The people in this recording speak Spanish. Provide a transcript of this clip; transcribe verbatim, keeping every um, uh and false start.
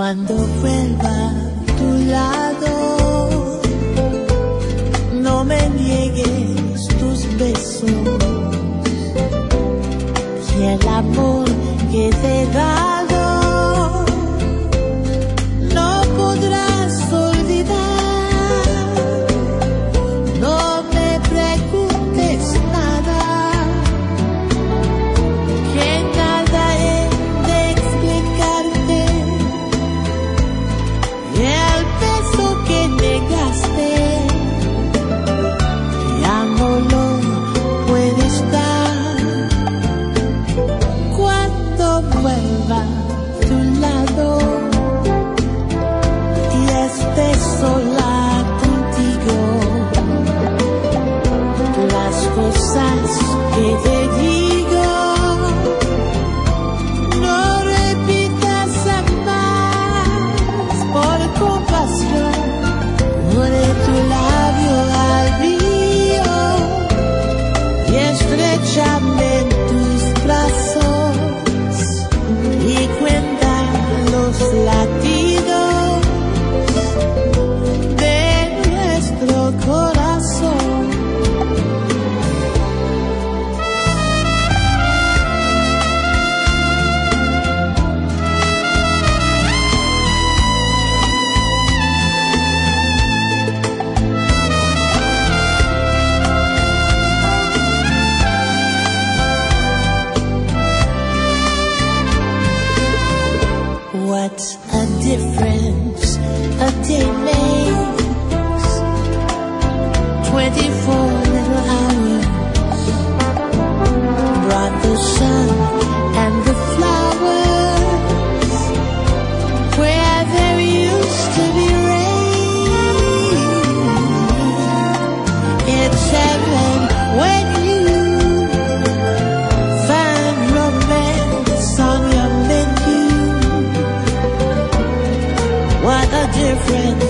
Cuando vuelva a tu lado, no me niegues tus besos, y el amor que te he dado no podrás olvidar. No me preguntes nada, que nada he de explicarte. El beso que negaste ya no lo puedes dar. Cuando vuelva a tu lado y esté sola contigo, las cosas que te digo no repitas jamás. Por compasión, pone tu labio al mío y estrechame en tus brazos y cuenta los latidos de nuestro corazón. What a difference a day makes. Twenty-four little hours brought the sun and the flowers where there used to be rain. It's heaven when you find romance on your menu. What a difference